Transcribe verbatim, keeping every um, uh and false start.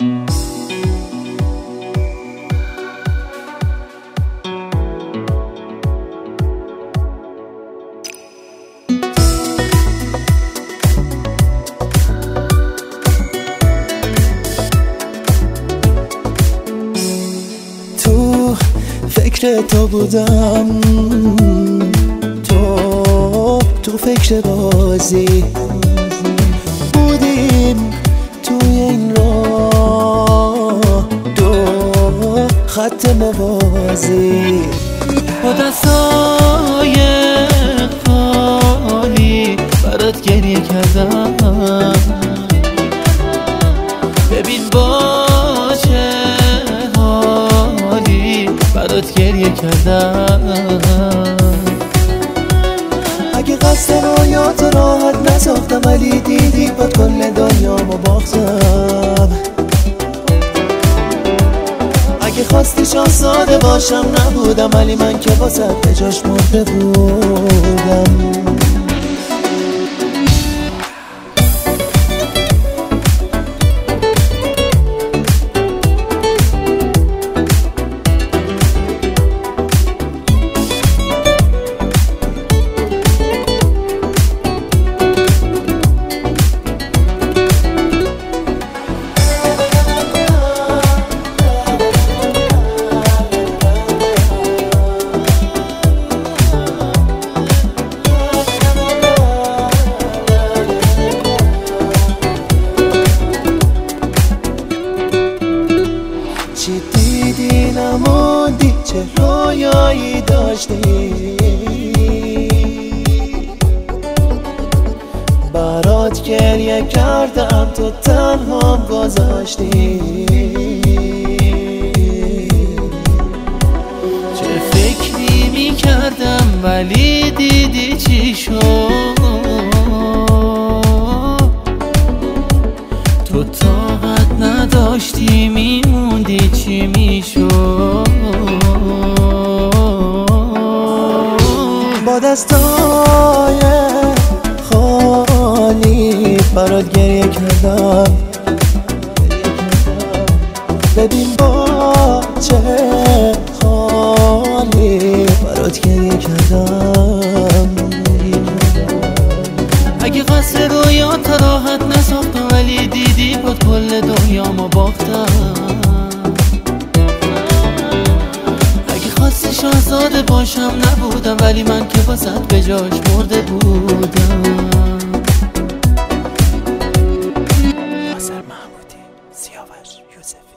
فکر تو بودم، تو تو فکر بازی بودیم توی این راه، دو خط موازی با دستای خالی برات گریه کردم. ببین با چه حالی برات گریه کردم. اگه قصد رویات راحت نساختم، ولی دیدی با کل دنیامو باختم. اگه خواستی شاهزاده باشم نبودم، ولی من که واسه به جاش مرده بودم. چی دیدی نموندی، چه رویایی داشتی، برات گریه کردم تو تنهام گذاشتی. چه فکری می کردم ولی دیدی چی شد، تو طاقت نداشتی میموندی چی میشد. با دستای خالی برات گریه کردم. ببین با چه حالی برات گریه کردم. اگه قصد رویات راحت نساختم، ولی دیدی با کل دنیامو باختم. اگه خواستی شاهزاده باشم نبودم، ولی من که واسط به جاش مرده بودم. ناصر محمودی، سیاوش یوسف.